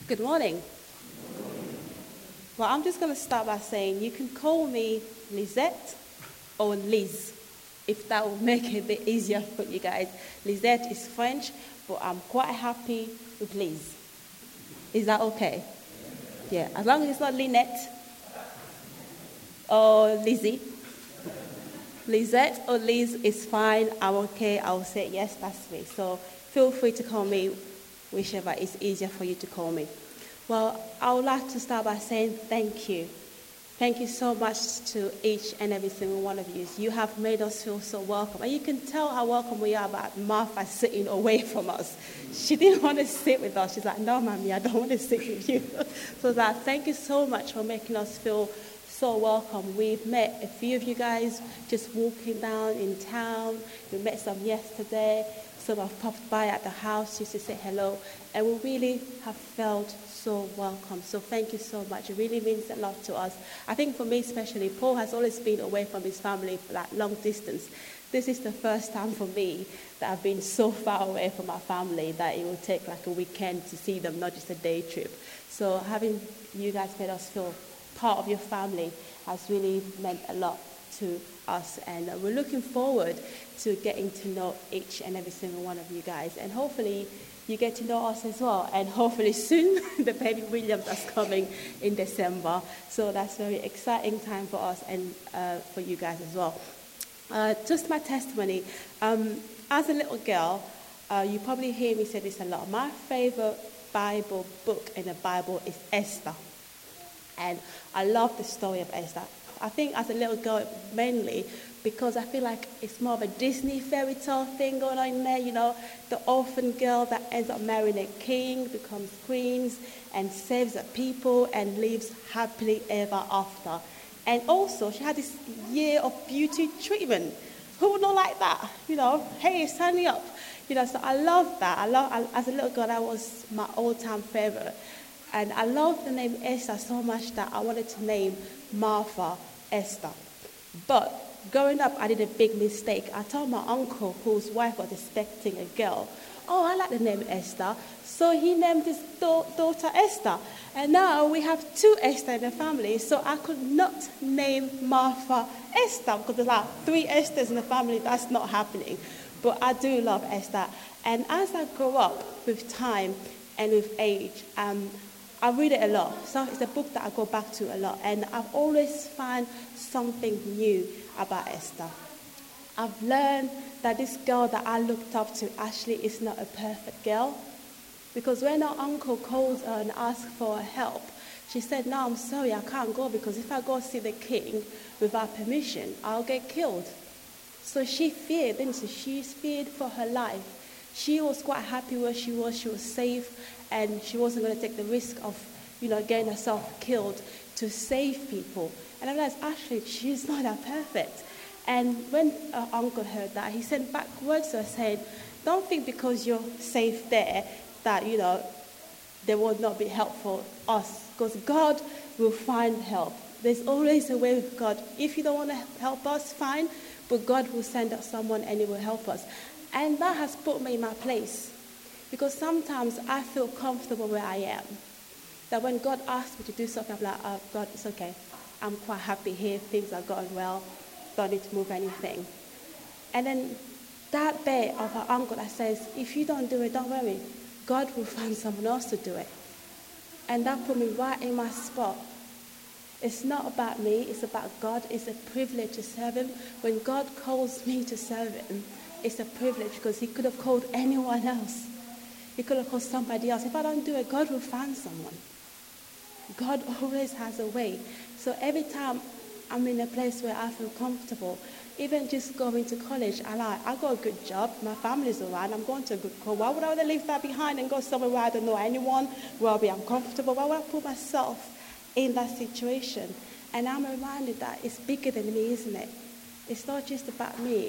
Good morning. Well, I'm just going to start by saying you can call me Lizette or Liz, if that will make it a bit easier for you guys. Lizette is French, but I'm quite happy with Liz. Is that okay? Yeah, as long as it's not Lynette or Lizzie. Lizette or Liz is fine. I'm okay. I'll say yes, that's me. So feel free to call me whichever is easier for you to call me. Well, I would like to start by saying thank you. Thank you so much to each and every single one of you. You have made us feel so welcome. And you can tell how welcome we are by Martha sitting away from us. She didn't want to sit with us. She's like, no, Mommy, I don't want to sit with you. So that, thank you so much for making us feel so welcome. We've met a few of you guys just walking down in town. We met some yesterday. Some have popped by at the house just to say hello. And we really have felt so welcome. So thank you so much. It really means a lot to us. I think for me especially, Paul has always been away from his family for that long distance. This is the first time for me that I've been so far away from my family that it will take like a weekend to see them, not just a day trip. So having you guys made us feel part of your family has really meant a lot to us, and we're looking forward to getting to know each and every single one of you guys, and hopefully you get to know us as well, and hopefully soon the baby Williams is coming in December, so that's a very exciting time for us and for you guys as well. Just my testimony, as a little girl, you probably hear me say this a lot, my favorite Bible book in the Bible is Esther. And I love the story of Esther. I think as a little girl, mainly because I feel like it's more of a Disney fairy tale thing going on in there, you know, the orphan girl that ends up marrying a king, becomes queen, and saves the people and lives happily ever after. And also, she had this year of beauty treatment. Who would not like that? You know, hey, sign me up. You know, so I love that. As a little girl, that was my all-time favorite. And I love the name Esther so much that I wanted to name Martha Esther. But growing up, I did a big mistake. I told my uncle, whose wife was expecting a girl, oh, I like the name Esther. So he named his daughter Esther. And now we have two Esther in the family. So I could not name Martha Esther because there's like 3 Esthers in the family. That's not happening. But I do love Esther. And as I grow up with time and with age, I read it a lot. So it's a book that I go back to a lot. And I've always found something new about Esther. I've learned that this girl that I looked up to actually is not a perfect girl. Because when her uncle calls her and asks for help, she said, no, I'm sorry, I can't go because if I go see the king without permission, I'll get killed. So she feared, didn't she? She feared for her life. She was quite happy where she was safe, and she wasn't going to take the risk of, getting herself killed to save people. And I realized, actually, she's not that perfect. And when her uncle heard that, he sent back words to her saying, don't think because you're safe there that, there will not be help for us, because God will find help. There's always a way with God. If you don't want to help us, fine, but God will send us someone and He will help us. And that has put me in my place. Because sometimes I feel comfortable where I am. That when God asks me to do something, I'm like, oh, God, it's okay. I'm quite happy here. Things are going well. Don't need to move anything. And then that bit of her uncle that says, if you don't do it, don't worry. God will find someone else to do it. And that put me right in my spot. It's not about me. It's about God. It's a privilege to serve Him. When God calls me to serve Him, it's a privilege because He could have called anyone else. He could have called somebody else. If I don't do it, God will find someone. God always has a way. So every time I'm in a place where I feel comfortable, even just going to college, I got a good job. My family's around. I'm going to a good school. Why would I want to leave that behind and go somewhere where I don't know anyone, where I'll be uncomfortable? Why would I put myself in that situation? And I'm reminded that it's bigger than me, isn't it? It's not just about me.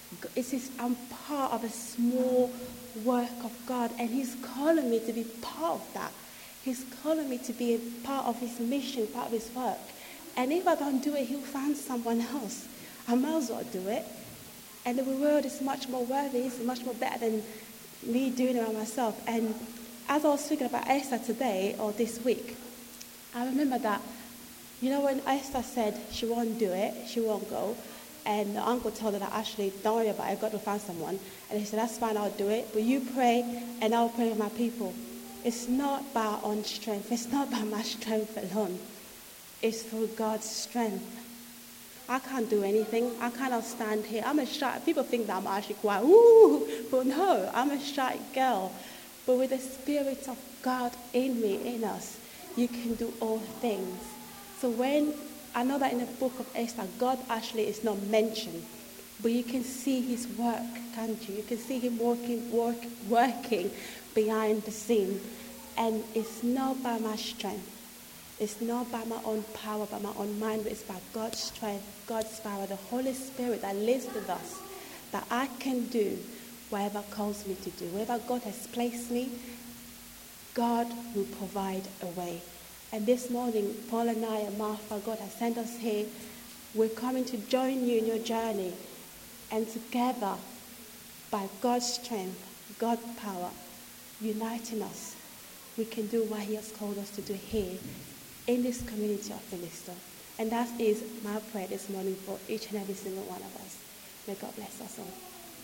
I'm part of a small work of God, and He's calling me to be part of that. He's calling me to be a part of His mission, part of His work. And if I don't do it, He'll find someone else. I might as well do it. And the world is much more worthy, it's much more better than me doing it by myself. And as I was thinking about Esther today or this week, I remember that, when Esther said she won't do it, she won't go, and the uncle told her that actually, don't worry about it, God will find someone. And he said, that's fine, I'll do it, but you pray and I'll pray with my people. It's not by our own strength. It's not by my strength alone. It's through God's strength. I can't do anything. I cannot stand here. I'm a shy. People think that I'm actually quite, but no, I'm a shy girl. But with the Spirit of God in me, in us, you can do all things. So when I know that in the book of Esther, God actually is not mentioned, but you can see his work, can't you? You can see him working behind the scene. And it's not by my strength. It's not by my own power, by my own mind, but it's by God's strength, God's power, the Holy Spirit that lives with us, that I can do whatever calls me to do. Wherever God has placed me, God will provide a way. And this morning, Paul and I and Martha, God has sent us here. We're coming to join you in your journey. And together, by God's strength, God's power, uniting us, we can do what he has called us to do here in this community of Philistine. And that is my prayer this morning for each and every single one of us. May God bless us all.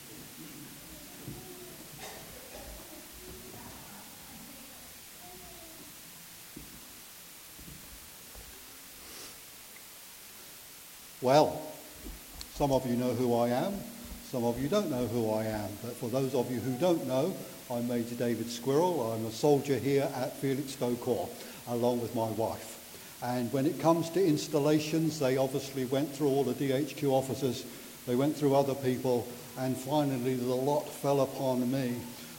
Well, some of you know who I am, some of you don't know who I am, but for those of you who don't know, I'm Major David Squirrel. I'm a soldier here at Felixstowe Corps, along with my wife. And when it comes to installations, they obviously went through all the DHQ officers, they went through other people, and finally the lot fell upon me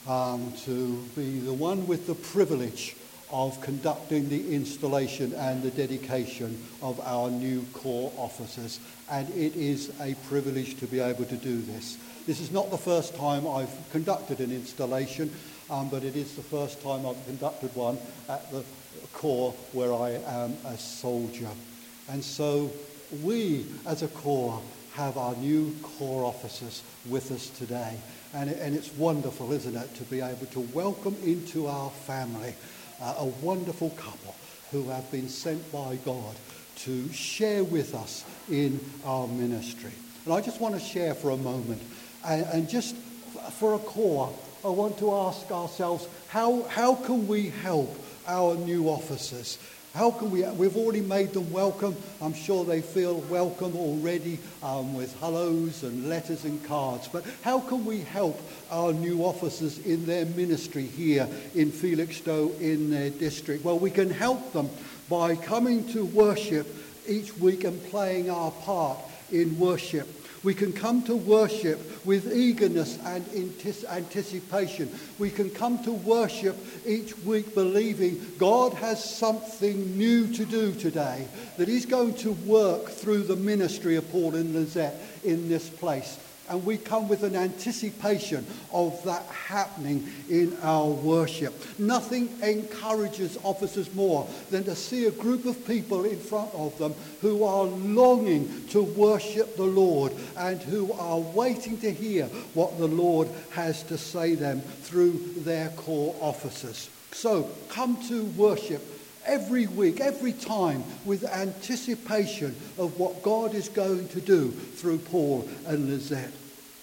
to be the one with the privilege of conducting the installation and the dedication of our new Corps officers. And it is a privilege to be able to do this. This is not the first time I've conducted an installation, but it is the first time I've conducted one at the Corps where I am a soldier. And so we, as a Corps, have our new Corps officers with us today. And it's wonderful, isn't it, to be able to welcome into our family a wonderful couple who have been sent by God to share with us in our ministry. And I just want to share for a moment, and just for a Corps, I want to ask ourselves, how can we help our new officers? How can we've already made them welcome. I'm sure they feel welcome already with hellos and letters and cards. But how can we help our new officers in their ministry here in Felixstowe, in their district? Well, we can help them by coming to worship each week and playing our part in worship. We can come to worship with eagerness and anticipation. We can come to worship each week believing God has something new to do today, that he's going to work through the ministry of Paul and Lizette in this place. And we come with an anticipation of that happening in our worship. Nothing encourages officers more than to see a group of people in front of them who are longing to worship the Lord and who are waiting to hear what the Lord has to say them through their Corps officers. So come to worship every week, every time, with anticipation of what God is going to do through Paul and Lizette.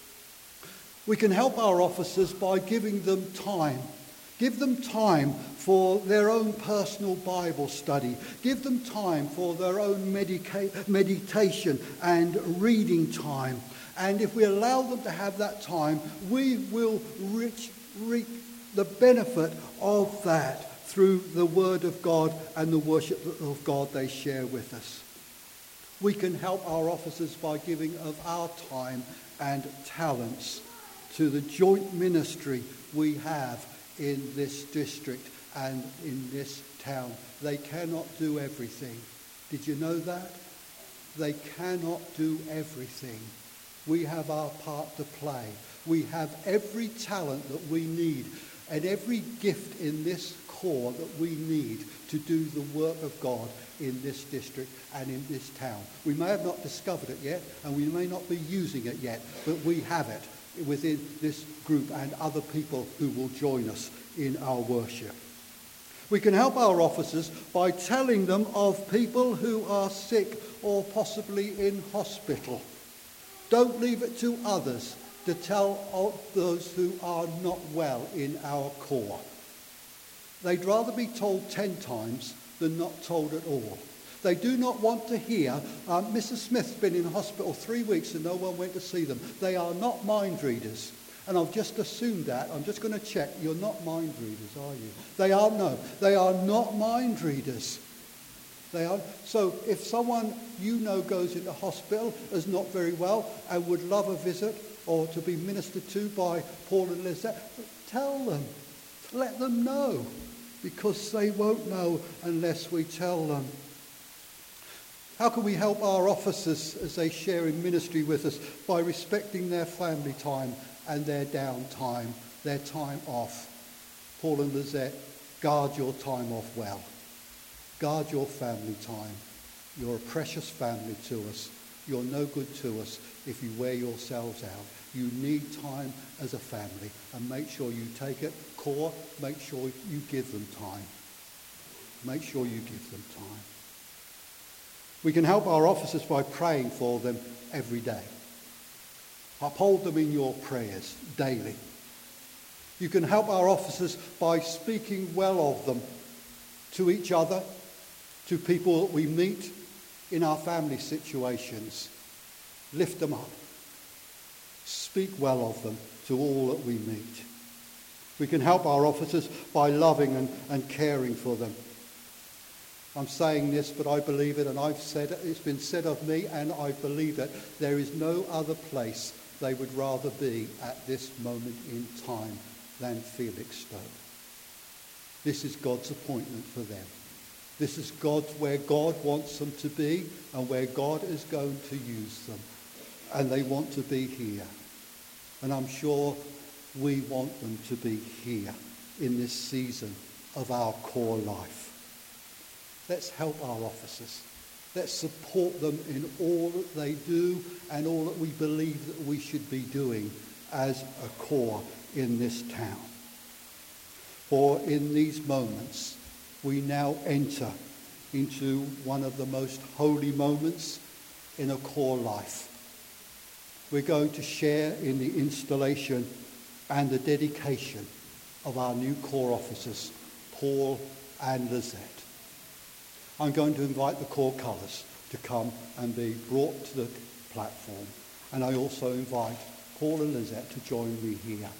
We can help our officers by giving them time. Give them time for their own personal Bible study. Give them time for their own meditation and reading time. And if we allow them to have that time, we will reap the benefit of that through the Word of God and the worship of God they share with us. We can help our officers by giving of our time and talents to the joint ministry we have in this district and in this town. They cannot do everything. Did you know that? They cannot do everything. We have our part to play. We have every talent that we need and every gift in this Corps that we need to do the work of God in this district and in this town. We may have not discovered it yet, and we may not be using it yet, but we have it within this group and other people who will join us in our worship. We can help our officers by telling them of people who are sick or possibly in hospital. Don't leave it to others to tell of those who are not well in our corps. They'd rather be told 10 times than not told at all. They do not want to hear, Mrs. Smith's been in hospital 3 weeks and no one went to see them. They are not mind readers. And I've just assumed that. I'm just going to check. You're not mind readers, are you? They are not mind readers. So if someone you know goes into hospital, is not very well, and would love a visit or to be ministered to by Paul and Lizette, tell them. Let them know, because they won't know unless we tell them. How can we help our officers as they share in ministry with us? By respecting their family time and their downtime, their time off. Paul and Lizette, guard your time off well. Guard your family time. You're a precious family to us. You're no good to us if you wear yourselves out. You need time as a family, and make sure you take it. Corps, make sure you give them time. Make sure you give them time. We can help our officers by praying for them every day. Uphold them in your prayers daily. You can help our officers by speaking well of them to each other, to people that we meet in our family situations. Lift them up. Speak well of them to all that we meet. We can help our officers by loving and caring for them. I'm saying this, but I believe it, and I've said it. It's been said of me, and I believe it. There is no other place they would rather be at this moment in time than Felixstowe. This is God's appointment for them. This is where God wants them to be, and where God is going to use them. And they want to be here. And I'm sure we want them to be here in this season of our core life. Let's help our officers. Let's support them in all that they do and all that we believe that we should be doing as a corps in this town. For in these moments, we now enter into one of the most holy moments in a corps life. We're going to share in the installation and the dedication of our new corps officers, Paul and Lizette. I'm going to invite the corps colours to come and be brought to the platform. And I also invite Paul and Lizette to join me here.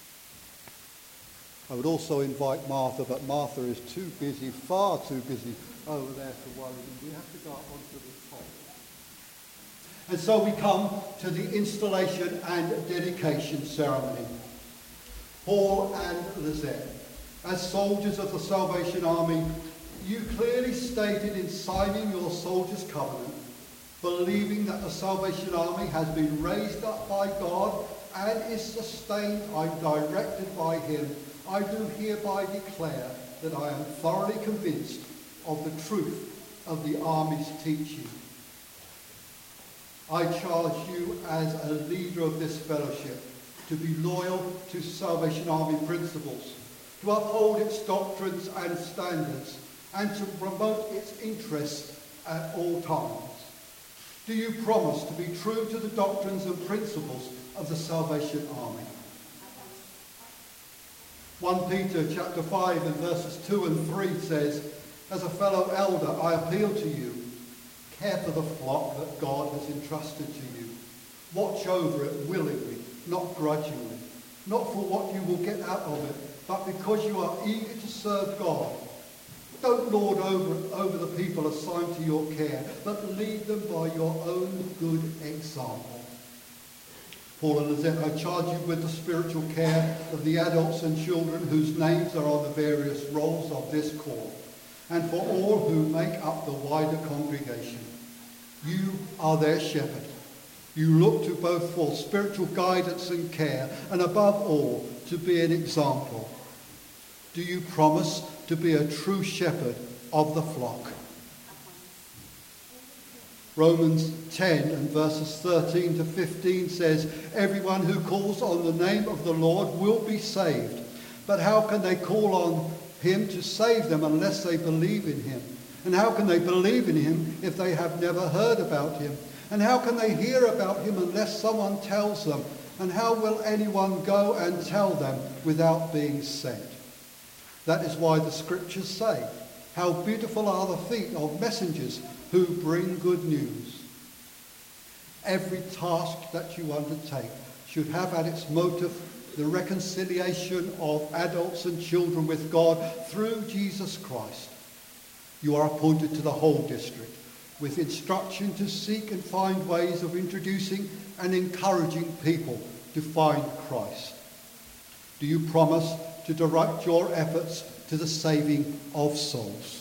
I would also invite Martha, but Martha is too busy, far too busy over there to worry. We have to go up onto the top. And so we come to the installation and dedication ceremony. Paul and Lizette, as soldiers of the Salvation Army, you clearly stated in signing your soldier's covenant, believing that the Salvation Army has been raised up by God and is sustained and directed by him, I do hereby declare that I am thoroughly convinced of the truth of the Army's teaching. I charge you as a leader of this fellowship to be loyal to Salvation Army principles, to uphold its doctrines and standards, and to promote its interests at all times. Do you promise to be true to the doctrines and principles of the Salvation Army? 1 Peter chapter 5 and verses 2 and 3 says, as a fellow elder, I appeal to you, care for the flock that God has entrusted to you. Watch over it willingly, not grudgingly, not for what you will get out of it, but because you are eager to serve God. Don't lord over the people assigned to your care, but lead them by your own good example. Paul and Lizette, I charge you with the spiritual care of the adults and children whose names are on the various rolls of this corps, and for all who make up the wider congregation. You are their shepherd. You look to both for spiritual guidance and care, and above all, to be an example. Do you promise to be a true shepherd of the flock? Romans 10 and verses 13 to 15 says, "Everyone who calls on the name of the Lord will be saved. But how can they call on him to save them unless they believe in him? And how can they believe in him if they have never heard about him? And how can they hear about him unless someone tells them? And how will anyone go and tell them without being sent?" That is why the scriptures say, "How beautiful are the feet of messengers who bring good news." Every task that you undertake should have at its motive the reconciliation of adults and children with God through Jesus Christ. You are appointed to the whole district with instruction to seek and find ways of introducing and encouraging people to find Christ. Do you promise to direct your efforts to the saving of souls?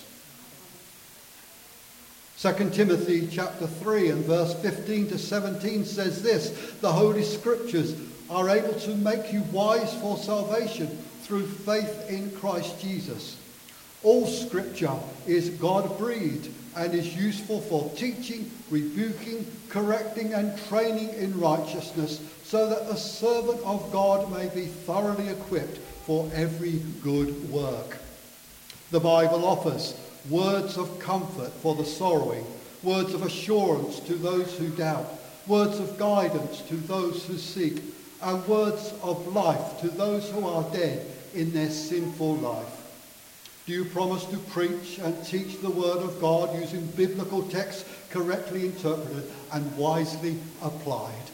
2 Timothy chapter 3 and verse 15 to 17 says this, "The Holy Scriptures are able to make you wise for salvation through faith in Christ Jesus. All Scripture is God-breathed and is useful for teaching, rebuking, correcting and training in righteousness, so that the servant of God may be thoroughly equipped for every good work." The Bible offers words of comfort for the sorrowing, words of assurance to those who doubt, words of guidance to those who seek, and words of life to those who are dead in their sinful life. Do you promise to preach and teach the word of God using biblical texts correctly interpreted and wisely applied?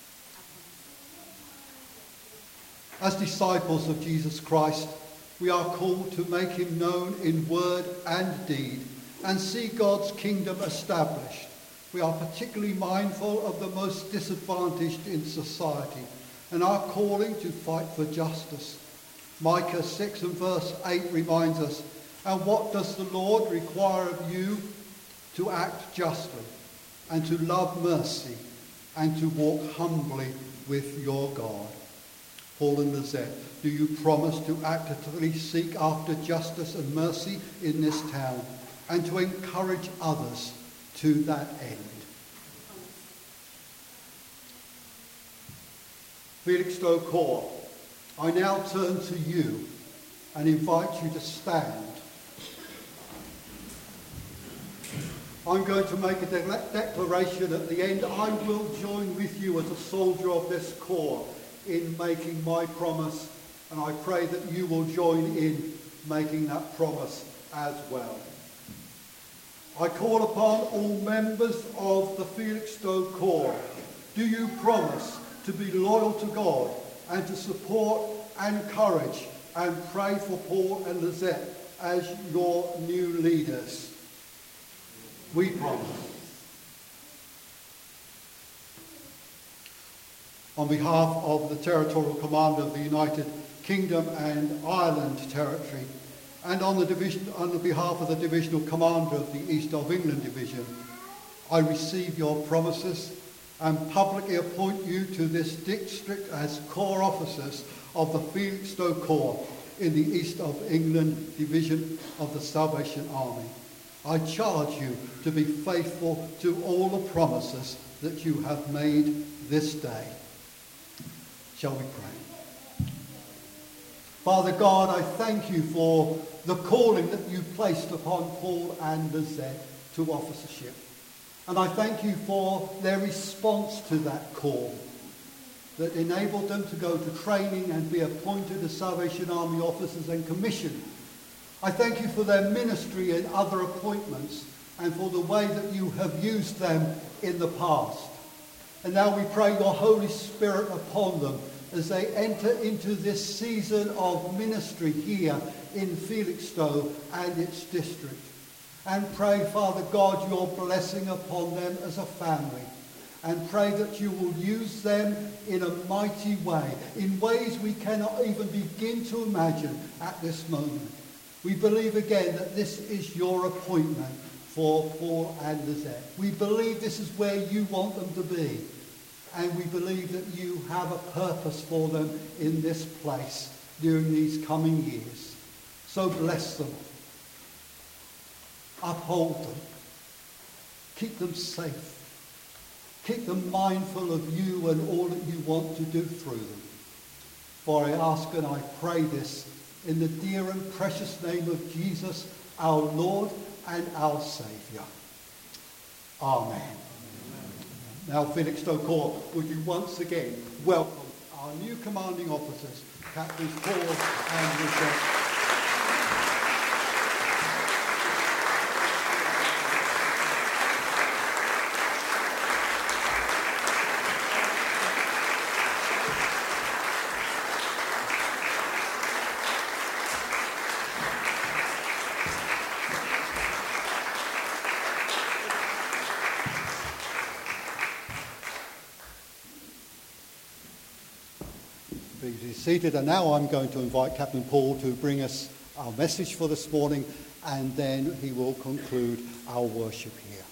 As disciples of Jesus Christ, we are called to make him known in word and deed and see God's kingdom established. We are particularly mindful of the most disadvantaged in society and are calling to fight for justice. Micah 6 and verse 8 reminds us, "And what does the Lord require of you? To act justly and to love mercy and to walk humbly with your God." Paul and Lizette, do you promise to actively seek after justice and mercy in this town and to encourage others to that end? Felixstowe Corps, I now turn to you and invite you to stand. I'm going to make a declaration at the end. I will join with you as a soldier of this corps in making my promise, and I pray that you will join in making that promise as well. I call upon all members of the Felixstowe Corps. Do you promise to be loyal to God and to support, encourage and pray for Paul and Lizette as your new leaders? We promise. On behalf of the Territorial Commander of the United Kingdom and Ireland Territory, and on the behalf of the Divisional Commander of the East of England Division, I receive your promises and publicly appoint you to this district as Corps Officers of the Felixstowe Corps in the East of England Division of the Salvation Army. I charge you to be faithful to all the promises that you have made this day. Shall we pray? Father God, I thank you for the calling that you placed upon Paul and Lizette to officership. And I thank you for their response to that call that enabled them to go to training and be appointed as Salvation Army officers and commissioned. I thank you for their ministry and other appointments and for the way that you have used them in the past. And now we pray your Holy Spirit upon them as they enter into this season of ministry here in Felixstowe and its district. And pray, Father God, your blessing upon them as a family. And pray that you will use them in a mighty way, in ways we cannot even begin to imagine at this moment. We believe again that this is your appointment for Paul and Lizette. We believe this is where you want them to be. And we believe that you have a purpose for them in this place during these coming years. So bless them. Uphold them. Keep them safe. Keep them mindful of you and all that you want to do through them. For I ask and I pray this in the dear and precious name of Jesus, our Lord and our Saviour. Amen. Now, Felixstowe Corps, would you once again welcome our new commanding officers, Captains Paul and Richard. Be seated, and now I'm going to invite Captain Paul to bring us our message for this morning, and then he will conclude our worship here.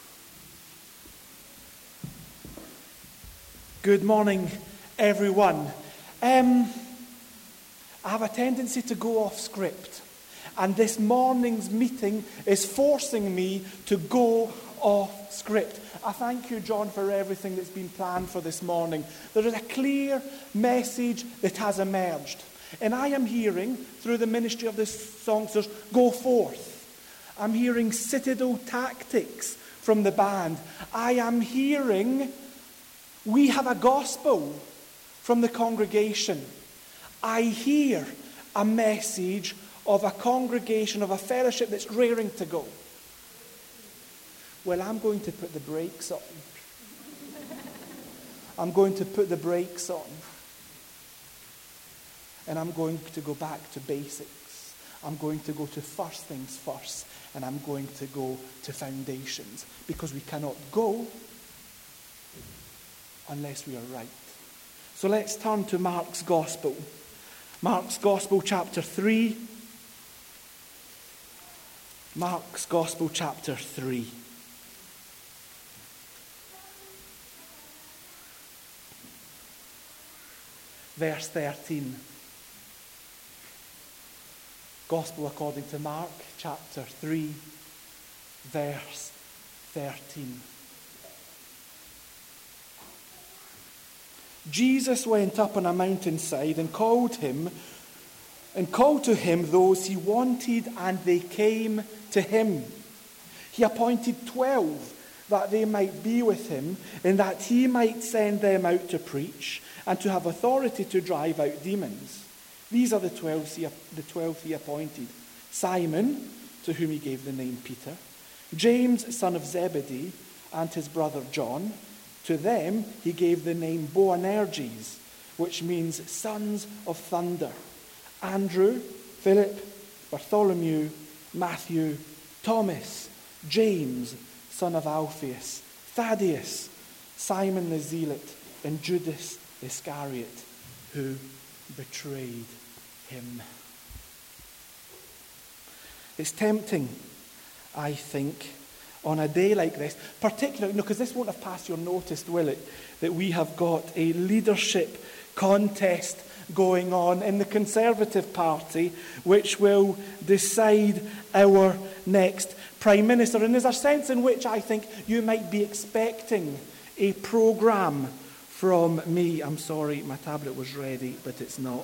Good morning, everyone. I have a tendency to go off script, and this morning's meeting is forcing me to go off script. I thank you, John, for everything that's been planned for this morning. There is a clear message that has emerged. And I am hearing, through the ministry of the songsters, go forth. I'm hearing citadel tactics from the band. I am hearing, we have a gospel from the congregation. I hear a message of a congregation, of a fellowship that's raring to go. Well, I'm going to put the brakes on. I'm going to put the brakes on. And I'm going to go back to basics. I'm going to go to first things first. And I'm going to go to foundations. Because we cannot go unless we are right. So let's turn to Mark's Gospel. Mark's Gospel, chapter 3. Mark's Gospel, chapter 3. Verse 13. Gospel according to Mark, chapter 3, verse 13. Jesus went up on a mountainside and called to him those he wanted, and they came to him. He appointed 12 that they might be with him, and that he might send them out to preach and to have authority to drive out demons. These are the 12 he appointed. Simon, to whom he gave the name Peter, James, son of Zebedee, and his brother John. To them he gave the name Boanerges, which means sons of thunder. Andrew, Philip, Bartholomew, Matthew, Thomas, James, son of Alphaeus, Thaddeus, Simon the Zealot, and Judas Iscariot, who betrayed him. It's tempting, I think, on a day like this, particularly, because this won't have passed your notice, will it, that we have got a leadership contest going on in the Conservative Party, which will decide our next Prime Minister. And there's a sense in which I think you might be expecting a programme from me. I'm sorry, my tablet was ready, but it's not.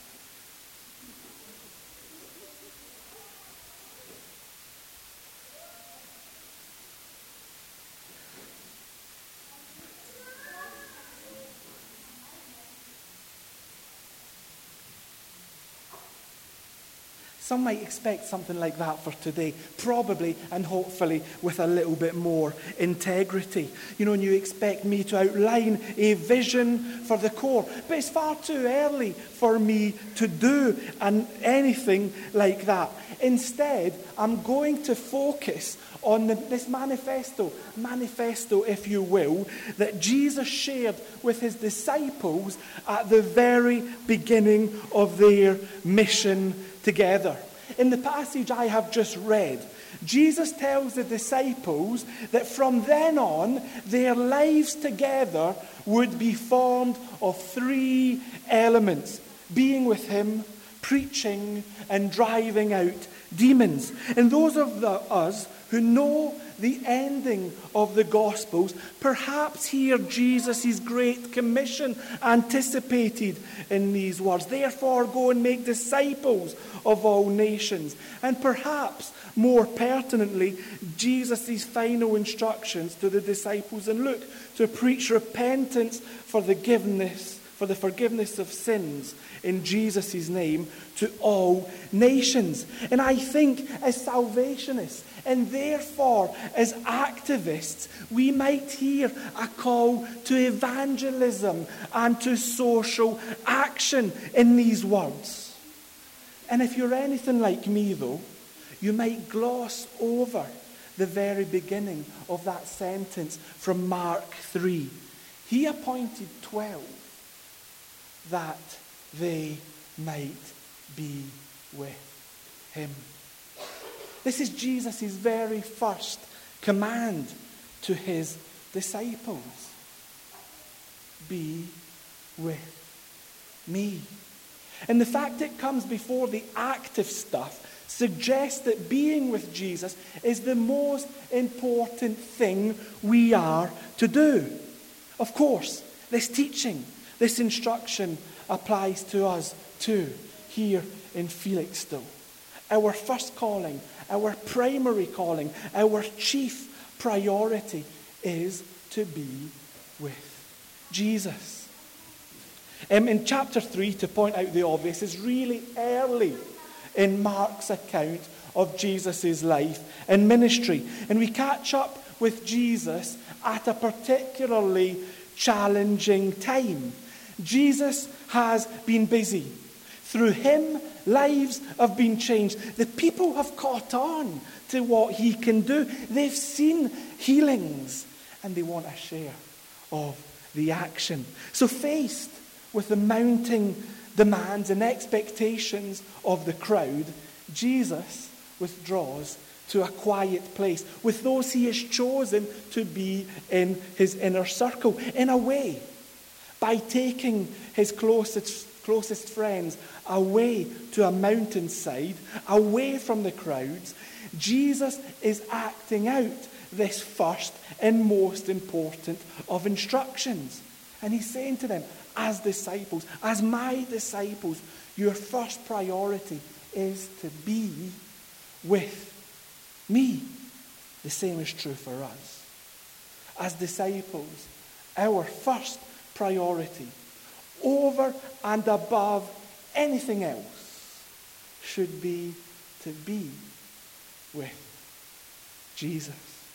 Some might expect something like that for today, probably and hopefully with a little bit more integrity. You know, and you expect me to outline a vision for the Corps, but it's far too early for me to do anything like that. Instead, I'm going to focus on this manifesto, if you will, that Jesus shared with his disciples at the very beginning of their mission together. In the passage I have just read, Jesus tells the disciples that from then on, their lives together would be formed of 3 elements: being with him, preaching, and driving out demons. And those of us who know the ending of the Gospels, perhaps hear Jesus' great commission anticipated in these words. Therefore, go and make disciples of all nations. And perhaps, more pertinently, Jesus' final instructions to the disciples in Luke to preach repentance for the forgiveness of sins in Jesus' name to all nations. And I think as Salvationists, and therefore as activists, we might hear a call to evangelism and to social action in these words. And if you're anything like me, though, you might gloss over the very beginning of that sentence from Mark 3. He appointed 12 that they might be with him. This is Jesus' very first command to his disciples. Be with me. And the fact it comes before the active stuff suggests that being with Jesus is the most important thing we are to do. Of course, this teaching, this instruction applies to us too, here in Felixstowe. Our first calling, our primary calling, our chief priority is to be with Jesus. In chapter 3, to point out the obvious, is really early in Mark's account of Jesus' life and ministry. And we catch up with Jesus at a particularly challenging time. Jesus has been busy. Through him, lives have been changed. The people have caught on to what he can do. They've seen healings, and they want a share of the action. So faced with the mounting demands and expectations of the crowd, Jesus withdraws to a quiet place with those he has chosen to be in his inner circle. In a way, by taking his closest friends away to a mountainside, away from the crowds, Jesus is acting out this first and most important of instructions. And he's saying to them, as disciples, as my disciples, your first priority is to be with me. The same is true for us. As disciples, our first priority, over and above anything else, should be to be with Jesus.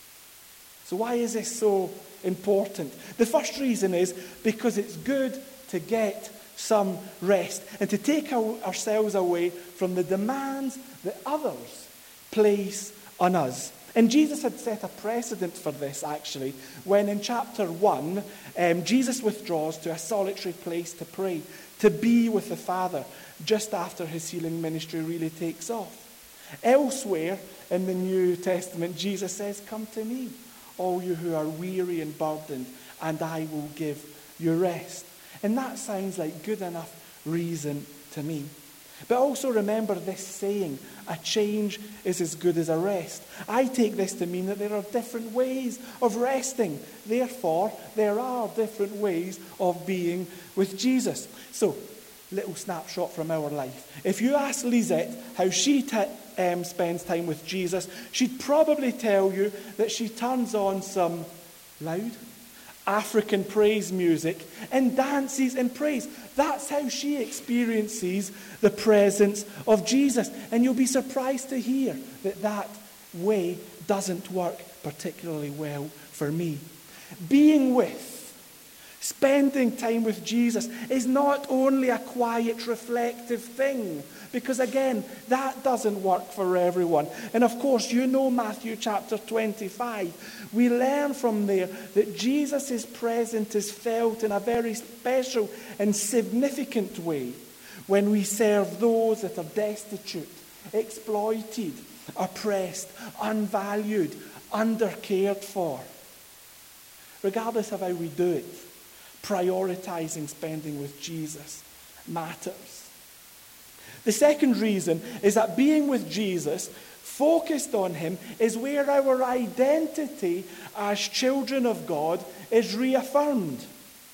So why is this so important? The first reason is because it's good to get some rest and to take ourselves away from the demands that others place on us. And Jesus had set a precedent for this, actually, when in chapter 1, Jesus withdraws to a solitary place to pray, to be with the Father, just after his healing ministry really takes off. Elsewhere in the New Testament, Jesus says, "Come to me, all you who are weary and burdened, and I will give you rest." And that sounds like good enough reason to me. But also remember this saying, a change is as good as a rest. I take this to mean that there are different ways of resting. Therefore, there are different ways of being with Jesus. So, little snapshot from our life. If you ask Lisette how she spends time with Jesus, she'd probably tell you that she turns on some loud African praise music and dances in praise. That's how she experiences the presence of Jesus. And you'll be surprised to hear that that way doesn't work particularly well for me. Being with, spending time with Jesus is not only a quiet, reflective thing, because again, that doesn't work for everyone. And of course, you know Matthew chapter 25. We learn from there that Jesus' presence is felt in a very special and significant way when we serve those that are destitute, exploited, oppressed, unvalued, undercared for. Regardless of how we do it, prioritizing spending with Jesus matters. The second reason is that being with Jesus focused on him, is where our identity as children of God is reaffirmed.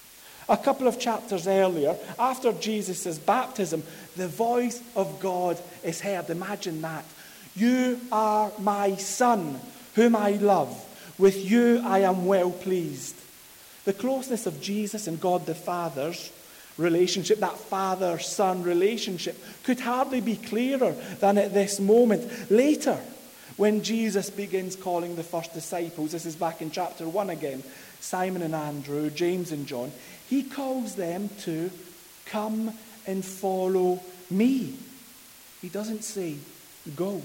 A couple of chapters earlier, after Jesus' baptism, the voice of God is heard. Imagine that. You are my Son, whom I love. With you I am well pleased. The closeness of Jesus and God the Father's relationship, that father-son relationship, could hardly be clearer than at this moment. Later, when Jesus begins calling the first disciples, this is back in chapter 1 again, Simon and Andrew, James and John, he calls them to come and follow me. He doesn't say, go.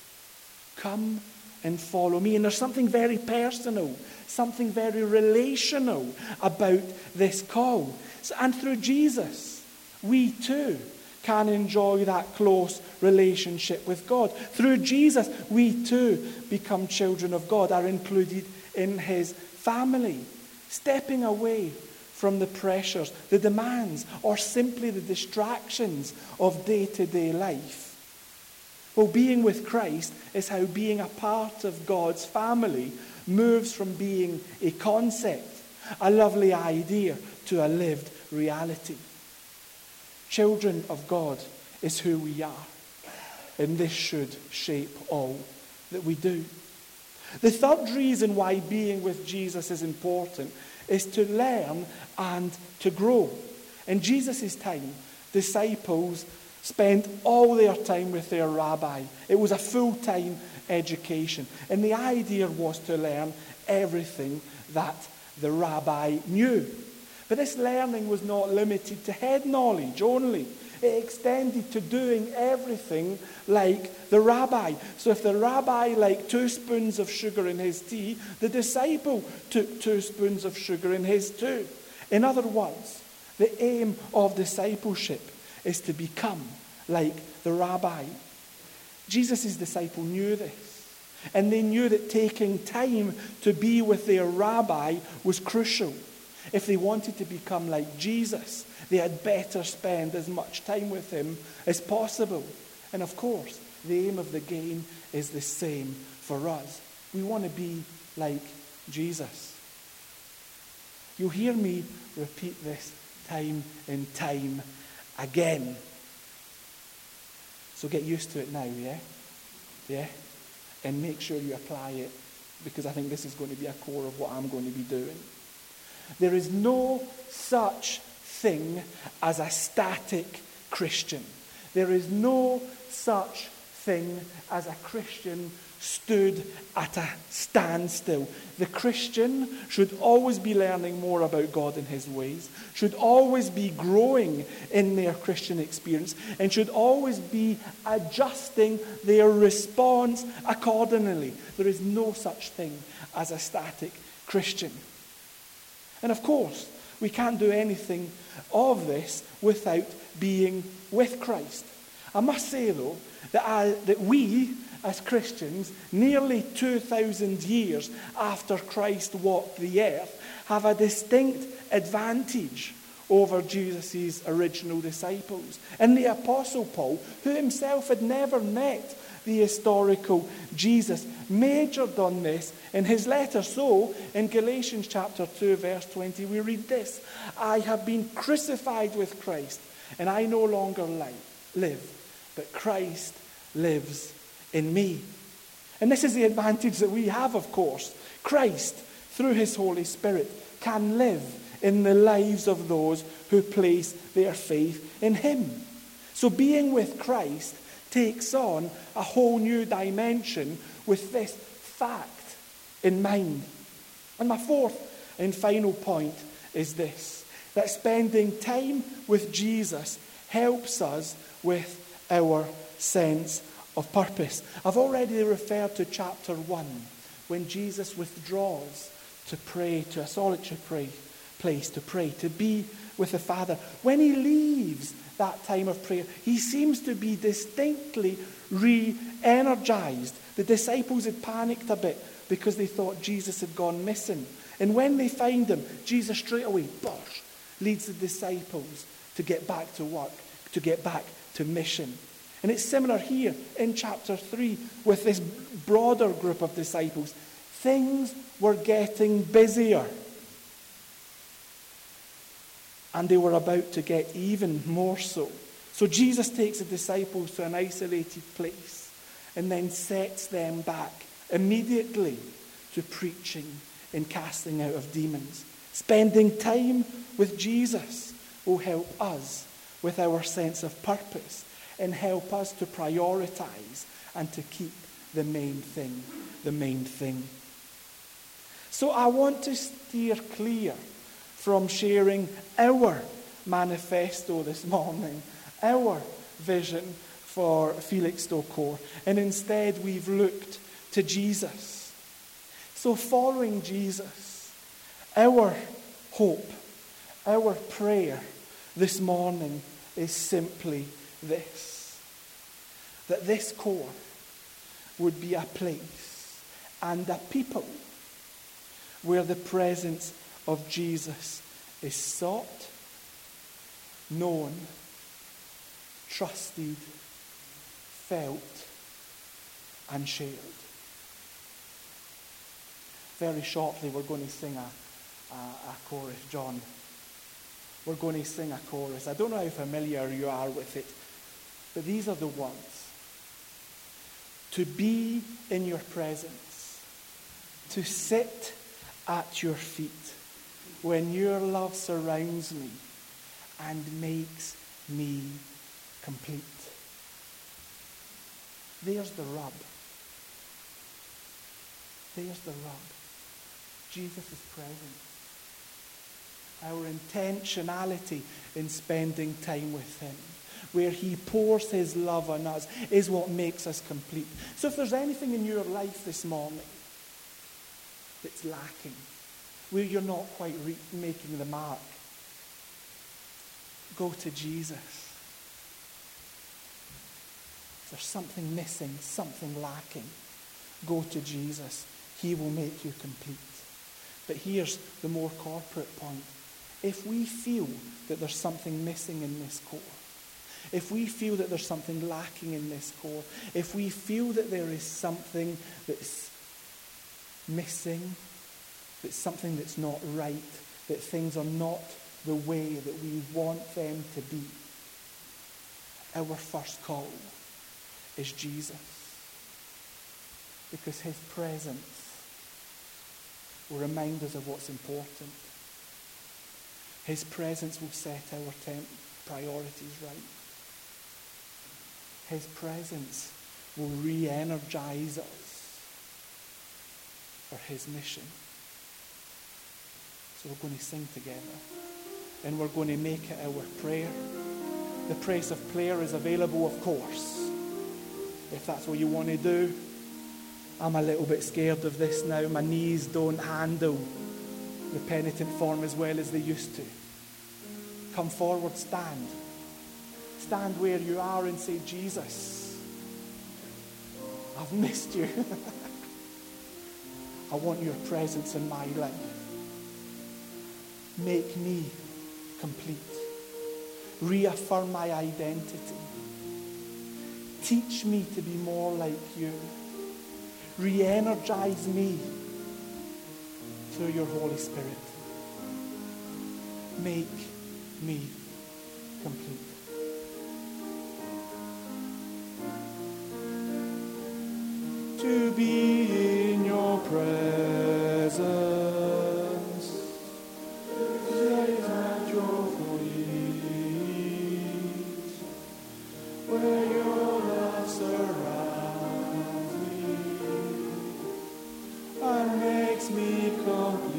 Come and follow me. And there's something very personal, something very relational about this call. And through Jesus, we too can enjoy that close relationship with God. Through Jesus, we too become children of God, are included in his family, stepping away from the pressures, the demands, or simply the distractions of day-to-day life. Well, being with Christ is how being a part of God's family moves from being a concept, a lovely idea, to a lived reality. Children of God is who we are, and this should shape all that we do. The third reason why being with Jesus is important is to learn and to grow. In Jesus' time, disciples spent all their time with their rabbi. It was a full-time education. And the idea was to learn everything that the rabbi knew. But this learning was not limited to head knowledge only. It extended to doing everything like the rabbi. So if the rabbi liked 2 spoons of sugar in his tea, the disciple took 2 spoons of sugar in his too. In other words, the aim of discipleship is to become like the rabbi. Jesus' disciple knew this. And they knew that taking time to be with their rabbi was crucial. If they wanted to become like Jesus, they had better spend as much time with him as possible. And of course, the aim of the game is the same for us. We want to be like Jesus. You'll hear me repeat this time and time again. So get used to it now, yeah? Yeah? And make sure you apply it, because I think this is going to be a core of what I'm going to be doing. There is no such thing as a static Christian. There is no such thing as a Christian stood at a standstill. The Christian should always be learning more about God and his ways, should always be growing in their Christian experience, and should always be adjusting their response accordingly. There is no such thing as a static Christian. And of course, we can't do anything of this without being with Christ. I must say, though, that we, as Christians, nearly 2,000 years after Christ walked the earth, have a distinct advantage over Jesus' original disciples. And the Apostle Paul, who himself had never met the historical Jesus, majored on this in his letter. So, in Galatians chapter 2, verse 20, we read this: I have been crucified with Christ, and I no longer live, but Christ lives in me. And this is the advantage that we have, of course. Christ, through his Holy Spirit, can live in the lives of those who place their faith in him. So being with Christ takes on a whole new dimension with this fact in mind. And my fourth and final point is this: that spending time with Jesus helps us with our sense of purpose. I've already referred to chapter 1, when Jesus withdraws to pray, to a solitary place to pray, to be with the Father. When he leaves that time of prayer, he seems to be distinctly re-energized. The disciples had panicked a bit because they thought Jesus had gone missing. And when they find him, Jesus straight away, leads the disciples to get back to work, to get back to mission. And it's similar here in chapter 3 with this broader group of disciples. Things were getting busier. And they were about to get even more so. So Jesus takes the disciples to an isolated place and then sets them back immediately to preaching and casting out of demons. Spending time with Jesus will help us with our sense of purpose and help us to prioritize and to keep the main thing the main thing. So I want to steer clear from sharing our manifesto this morning, our vision for Felixstowe, and instead we've looked to Jesus. So following Jesus, our hope, our prayer this morning is simply this: that this core would be a place and a people where the presence of Jesus is sought, known, trusted, felt, and shared. Very shortly we're going to sing a chorus, John. We're going to sing a chorus. I don't know how familiar you are with it, but these are the words. To be in your presence, to sit at your feet when your love surrounds me and makes me complete. There's the rub. There's the rub. Jesus' presence. Our intentionality in spending time with him, where he pours his love on us, is what makes us complete. So if there's anything in your life this morning that's lacking, where you're not quite making the mark, go to Jesus. If there's something missing, something lacking, go to Jesus. He will make you complete. But here's the more corporate point. If we feel that there's something missing in this core, if we feel that there's something lacking in this core, if we feel that there is something that's missing, that's something that's not right, that things are not the way that we want them to be, our first call is Jesus. Because his presence will remind us of what's important. His presence will set our priorities right. His presence will re-energize us for his mission. So we're going to sing together, and we're going to make it our prayer. The place of prayer is available, of course, if that's what you want to do. I'm a little bit scared of this now. My knees don't handle the penitent form as well as they used to. Come forward, stand. Stand where you are and say, Jesus, I've missed you. I want your presence in my life. Make me complete. Reaffirm my identity. Teach me to be more like you. Re-energize me through your Holy Spirit. Make me complete. To be in your presence, sit at your feet, where your love surrounds me and makes me complete.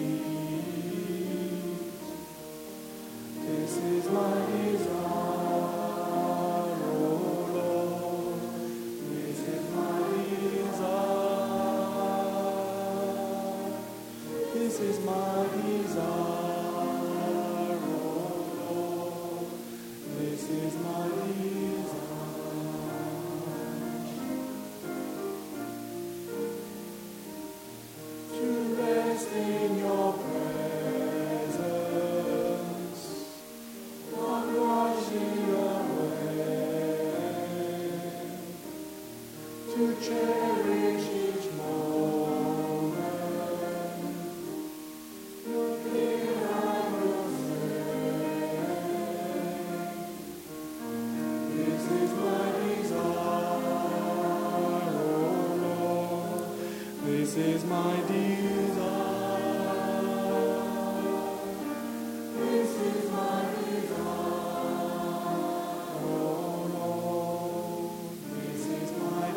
This is my desire, oh Lord. This is my desire. This is my desire, oh Lord. This is my desire. To rest in your presence, not washing away to cherish each moment. Your care I will say. This is my desire, oh Lord. This is my desire. This is my desire, oh Lord. This is my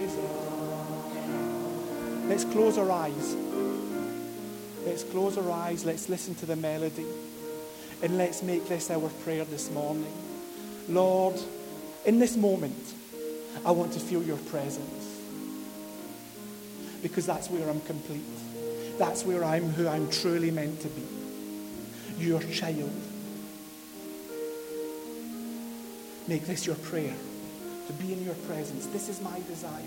desire. Let's close our eyes. Let's close our eyes. Let's listen to the melody. And let's make this our prayer this morning. Lord, in this moment, I want to feel your presence. Because that's where I'm complete. That's where I'm who I'm truly meant to be. Your child. Make this your prayer, to be in your presence. This is my desire.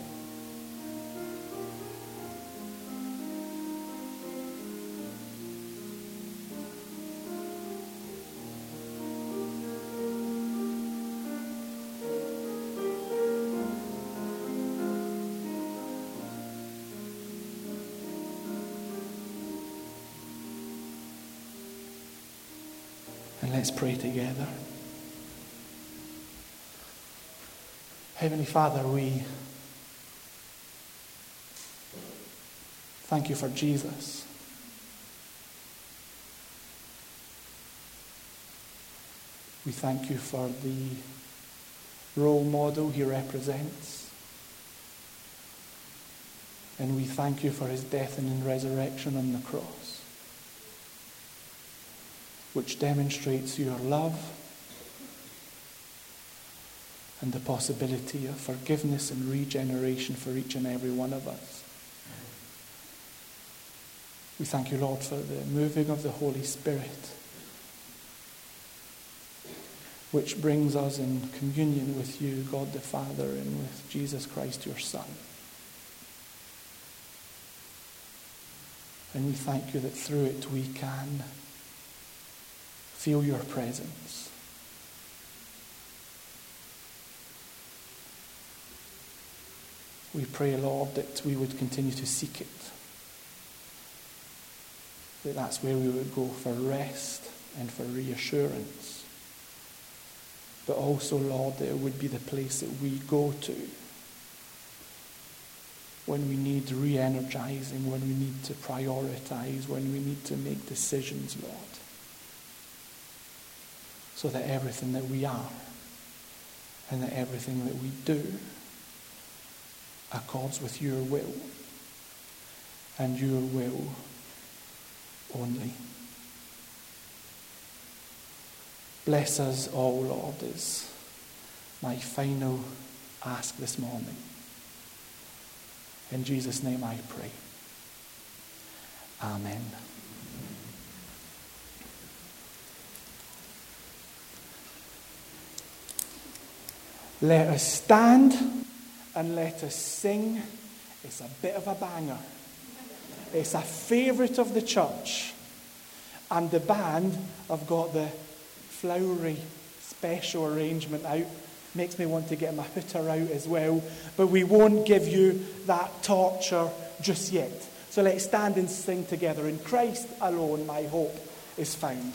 And let's pray together. Heavenly Father, we thank you for Jesus. We thank you for the role model he represents. And we thank you for his death and resurrection on the cross, which demonstrates your love and the possibility of forgiveness and regeneration for each and every one of us. We thank you, Lord, for the moving of the Holy Spirit, which brings us in communion with you, God the Father, and with Jesus Christ, your Son. And we thank you that through it we can feel your presence. We pray, Lord, that we would continue to seek it. That that's where we would go for rest and for reassurance. But also, Lord, that it would be the place that we go to when we need re-energizing, when we need to prioritize, when we need to make decisions, Lord. So that everything that we are and that everything that we do accords with your will and your will only. Bless us all, Lord, is my final ask this morning. In Jesus' name I pray. Amen. Let us stand and let us sing. It's a bit of a banger. It's a favourite of the church. And the band have got the flowery special arrangement out. Makes me want to get my hooter out as well. But we won't give you that torture just yet. So let's stand and sing together. In Christ alone my hope is found.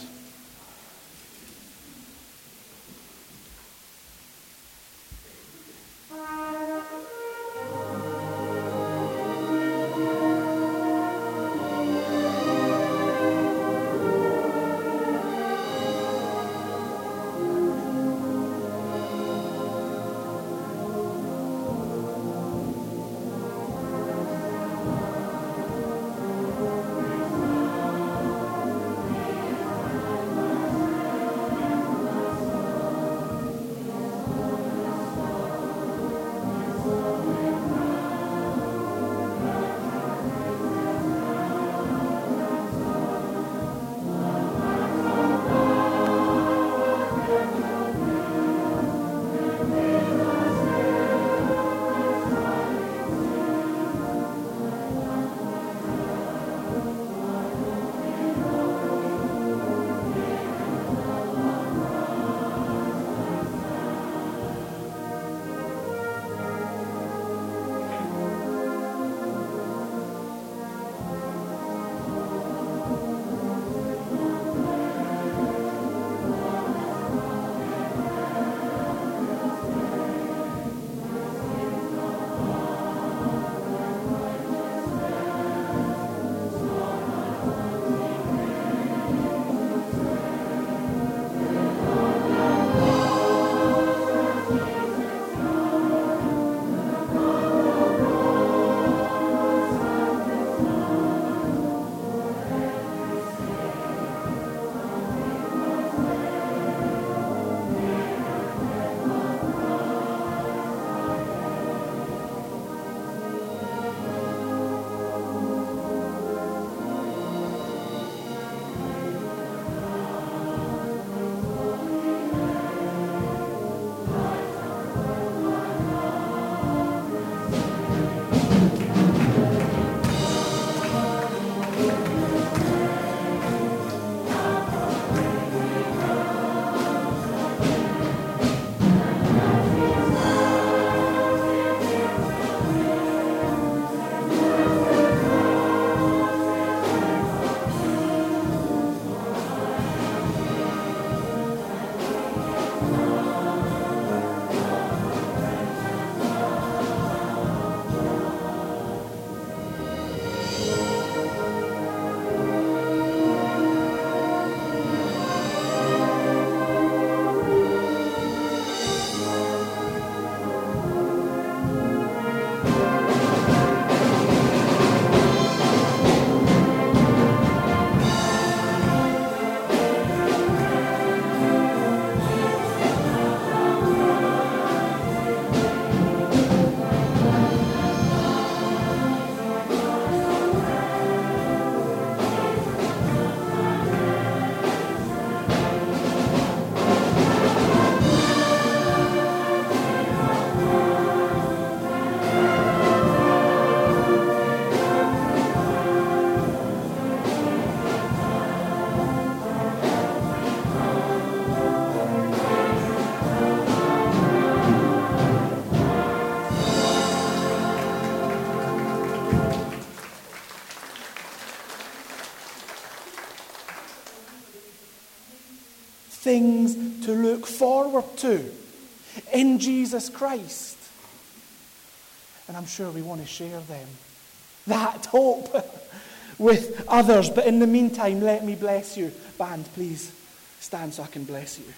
to look forward to in Jesus Christ. And I'm sure we want to share them, that hope, with others. But in the meantime, let me bless you. Band, please stand so I can bless you.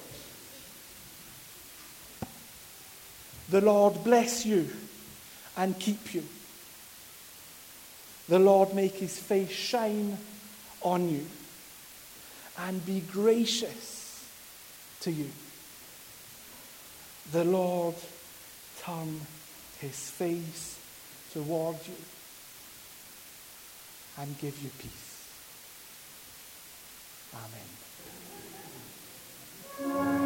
The Lord bless you and keep you. The Lord make his face shine on you and be gracious to you. The Lord turn his face toward you and give you peace. Amen.